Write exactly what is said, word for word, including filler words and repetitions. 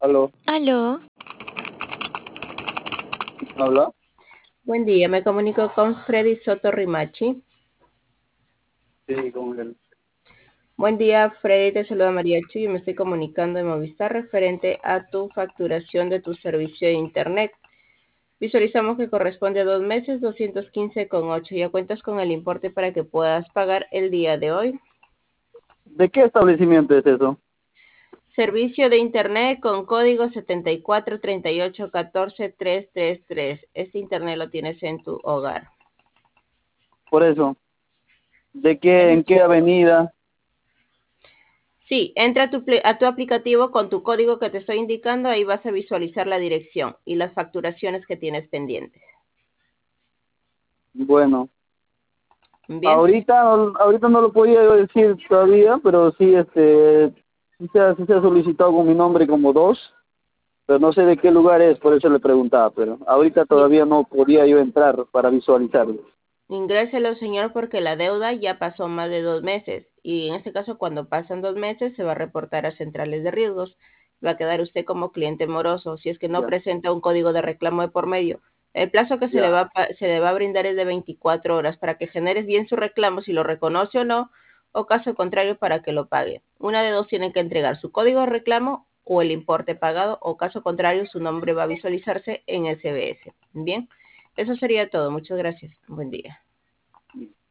Aló, Aló, ¿habla? Buen día, me comunico con Freddy Soto Rimachi. Sí, con él. Buen día, Freddy, te saluda María Chu y me estoy comunicando de Movistar referente a tu facturación de tu servicio de Internet. Visualizamos que corresponde a dos meses, doscientos quince con ocho. Ya cuentas con el importe para que puedas pagar el día de hoy. ¿De qué establecimiento es eso? Servicio de Internet con código setenta y cuatro treinta y ocho catorce trescientos treinta y tres. Este Internet lo tienes en tu hogar. Por eso. ¿De qué, Ese en es- qué avenida? Sí, entra a tu, pl- a tu aplicativo con tu código que te estoy indicando, ahí vas a visualizar la dirección y las facturaciones que tienes pendientes. Bueno, Bien, ahorita, no- ahorita no lo podía yo decir todavía, pero sí, este, sí se ha, sí se ha solicitado con mi nombre como dos, pero no sé de qué lugar es, por eso le preguntaba, pero ahorita sí, todavía no podía yo entrar para visualizarlo. ingréselo, señor, porque la deuda ya pasó más de dos meses y en este caso cuando pasan dos meses se va a reportar a centrales de riesgos. Va a quedar usted como cliente moroso si es que no Ya, presenta un código de reclamo de por medio. El plazo que se le ya, va, a pa- se le va a brindar es de veinticuatro horas para que generes bien su reclamo, si lo reconoce o no, o caso contrario para que lo pague. Una de dos tienen que entregar su código de reclamo o el importe pagado, o caso contrario su nombre va a visualizarse en S B S. Bien, eso sería todo. Muchas gracias. Buen día.